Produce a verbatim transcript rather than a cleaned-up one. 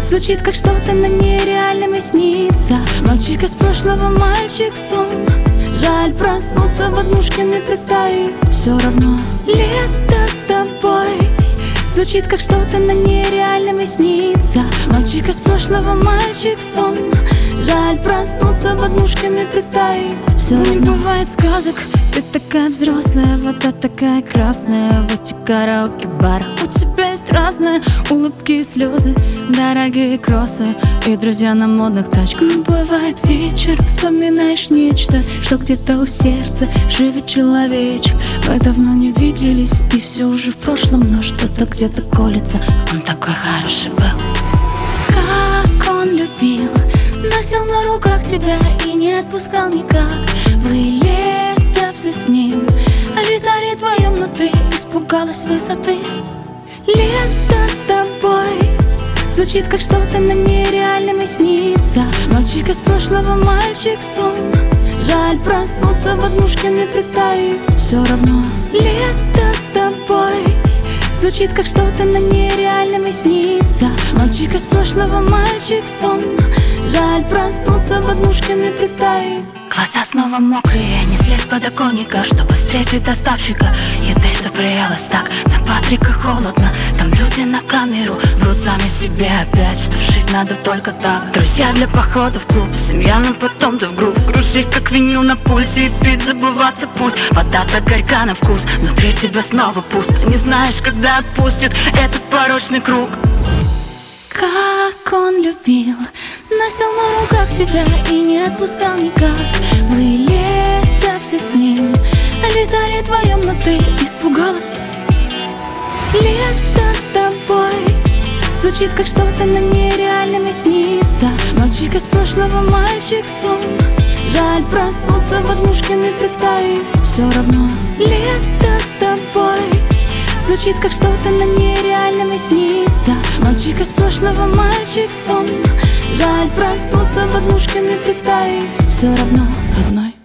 Звучит как что-то, но нереальным и снится. Мальчик из прошлого, мальчик сон. Жаль проснуться в однушке мне представить. Все равно лето с тобой. Звучит как что-то, но нереальным и снится. Мальчик из прошлого, мальчик сон. Жаль проснуться в однушке мне представить. Все не бывает сказок. Ты такая взрослая, вода такая красная. В этих караоке-барах у тебя есть разные улыбки и слезы, дорогие кроссы и друзья на модных тачках. Но бывает вечер, вспоминаешь нечто, что где-то у сердца живет человечек. Мы давно не виделись, и все уже в прошлом, но что-то где-то колется. Он такой хороший был. Как он любил, носил на руках тебя и не отпускал никак. Вы лето все с ним, а витаре твоем, но ты испугалась высоты. Лето с тобой. Звучит как что-то, но нереальным и снится. Мальчик из прошлого, мальчик сон. Жаль проснуться в однушке мне представить. Все равно лето с тобой. Звучит как что-то, но нереальным и снится. Мальчик из прошлого, мальчик сон. Жаль проснуться в однушке мне представить. Глаза снова мокрые, несли с подоконника, чтобы встретить доставщика еды, что приелось так. На Патрика холодно, там люди на камеру врут сами себе опять, что жить надо только так. Друзья для похода в клуб, семья, но потом ты в грув. Кружить как винил на пульсе и пить забываться пусть. Вода так горька на вкус, внутри тебя снова пусто. Не знаешь, когда отпустит этот порочный круг. Как он любил, носил на руках тебя и не отпускал никак. Вы лето все с ним, а витаре твоем, но ты испугалась. Лето с тобой. Звучит как что-то, но нереальным и снится. Мальчик из прошлого, мальчик сон. Жаль проснуться в однушке мне представить. Все равно лето с тобой. Звучит как что-то, но нереальным и снится. Мальчик из прошлого, мальчик сон. Жаль проснуться в однушке мне представить. Все равно родной.